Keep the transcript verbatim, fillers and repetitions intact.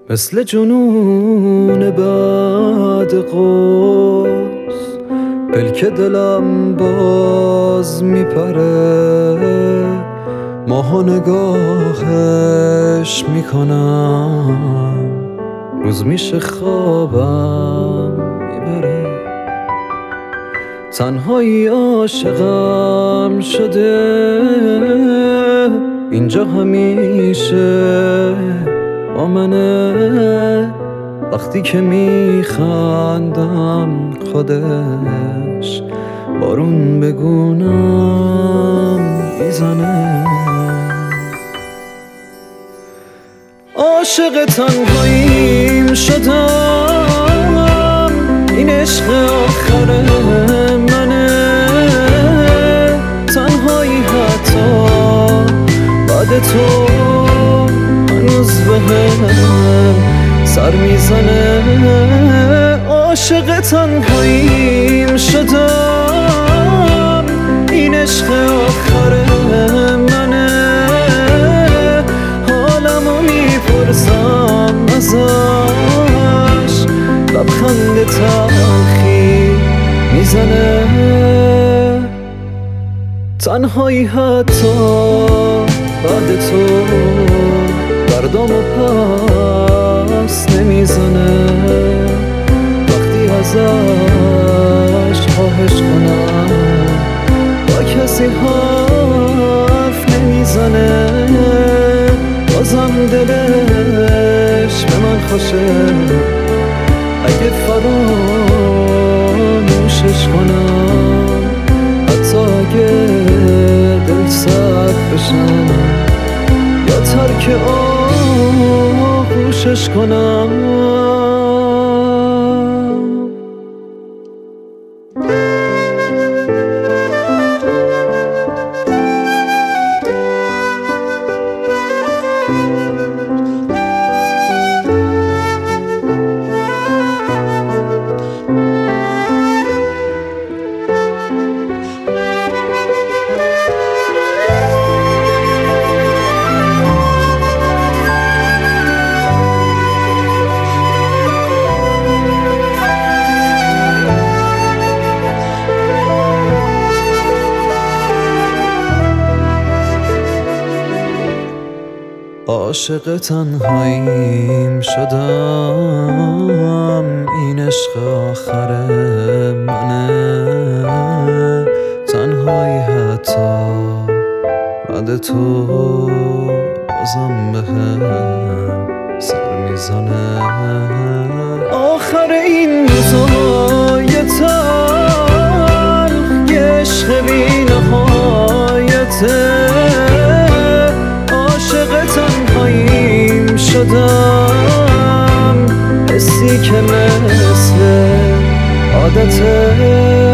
مثل جنون بعد قوس پلک دلم باز میپره، ماها نگاهش میکنم، روز میشه خوابم میبره. تنهایی عاشقم شده، اینجا همیشه با منه. وقتی که میخندم خودش بارون بگونم میزنه. عاشق تنهاییم شدم، این عشق آخر منه. تنهایی حتی بعد تو هنوز بهم سر میزنه. عاشق تنهاییم شدم، این عشق آخر منه. حالمو میپرسم ازش، لبخند تلخی میزنه. تنهایی حتی بعد تو دردامو پس نمیزنه. وقتی ازش خواهش کنم با کسی حرف نمیزنه. بازم دلش به من خوشه، اگه فراموشش کنم، حتی اگه دل سرد بشم یا ترک آغوشش کنم. عاشق تنهاییم شدم، این عشق آخر منه. تنهایی حتی بعد تو بازم بهم سر میزنه. آخر این روزای تلخ یه عشق بی نهایته. شدم حسی که مثل عادته.